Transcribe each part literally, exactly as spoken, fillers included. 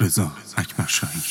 رضا اکبرشاهی.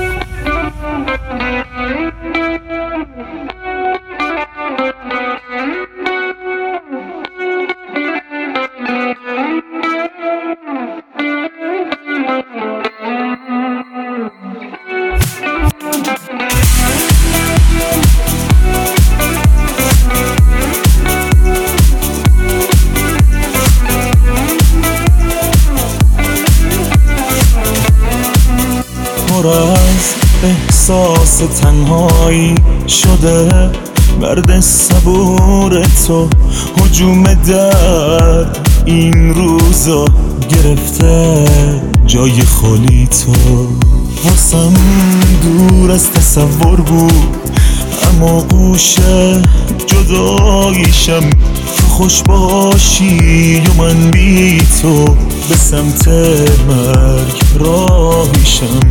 پر از احساس تنهایی شده مرد صبور تو، هجوم درد این روزا گرفته جای خالی تو. واسم دور از تصور بود اما گوشه جداییشم. تو خوش باشی و من بی تو به سمت مرگ راهیشم.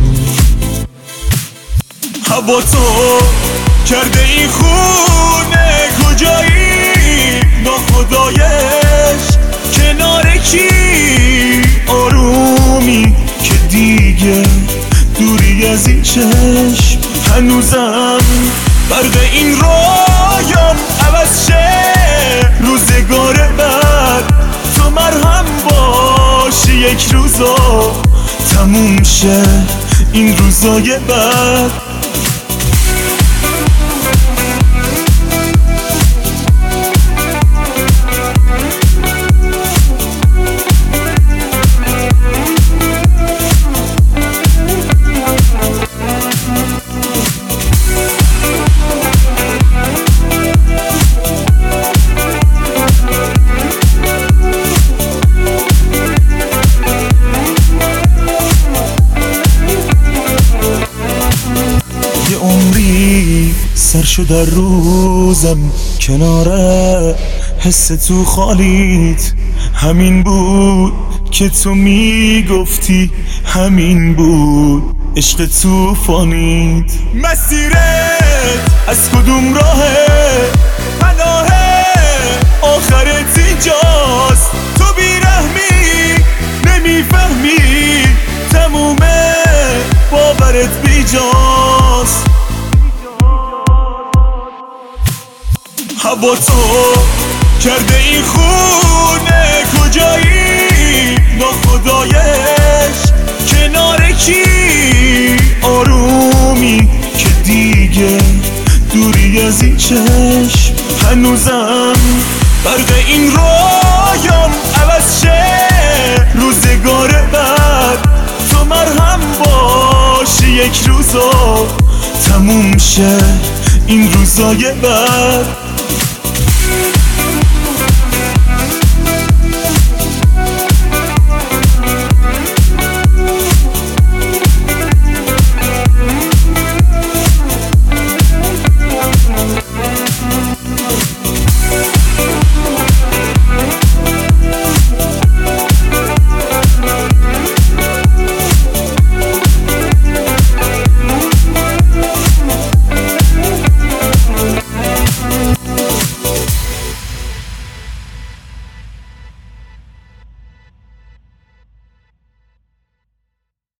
هوا تو کرده این خونه کجایی؟ ناخدایش کنار کی؟ آرومی که دیگه دوری از این چشم. هنوزم برق این رایم عوض شه روزگار بعد. تو مرهم باشی یک روزا تموم شه این روزای بعد. عمری سر شد در روزم کنار حس تو خالیت. همین بود که تو میگفتی، همین بود عشق توفانیت. مسیرت از کدوم راهه؟ پناهه آخرت اینجاست. تو بیرحمی نمیفهمی تمومه باورت بیجاست. هوا تو کرده این خونه کجایی؟ ناخدایش کنار کی؟ آرومی که دیگه دوری از این چشم. هنوزم برق این رایم عوض شه روزگار بعد. تو مرهم باشی یک روزا تموم شه این روزای بعد.